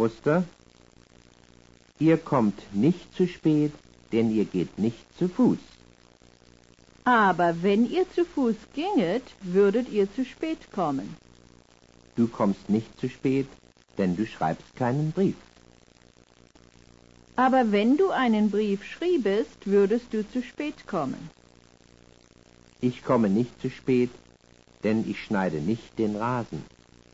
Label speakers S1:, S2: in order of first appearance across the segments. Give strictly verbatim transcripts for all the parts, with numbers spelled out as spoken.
S1: Muster: Ihr kommt nicht zu spät, denn ihr geht nicht zu Fuß.
S2: Aber wenn ihr zu Fuß ginget, würdet ihr zu spät kommen.
S1: Du kommst nicht zu spät, denn du schreibst keinen Brief.
S2: Aber wenn du einen Brief schriebest, würdest du zu spät kommen.
S1: Ich komme nicht zu spät, denn ich schneide nicht den Rasen.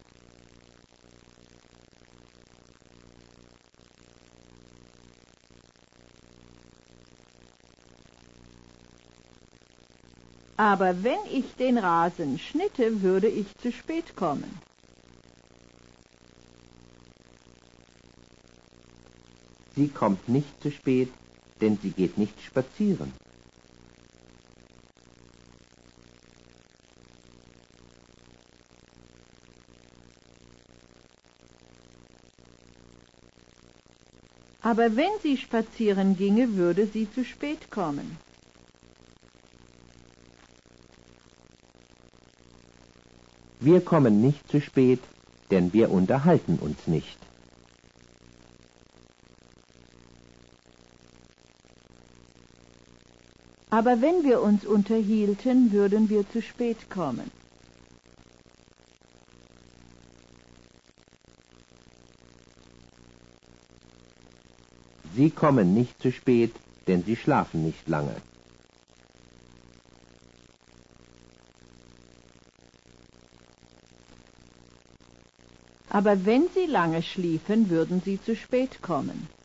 S2: Aber wenn ich den Rasen schnitte, würde ich zu spät kommen.
S1: Sie kommt nicht zu spät, denn sie geht nicht spazieren.
S2: Aber wenn sie spazieren ginge, würde sie zu spät kommen.
S1: Wir kommen nicht zu spät, denn wir unterhalten uns nicht.
S2: Aber wenn wir uns unterhielten, würden wir zu spät kommen.
S1: Sie kommen nicht zu spät, denn sie schlafen nicht lange.
S2: Aber wenn sie lange schliefen, würden sie zu spät kommen.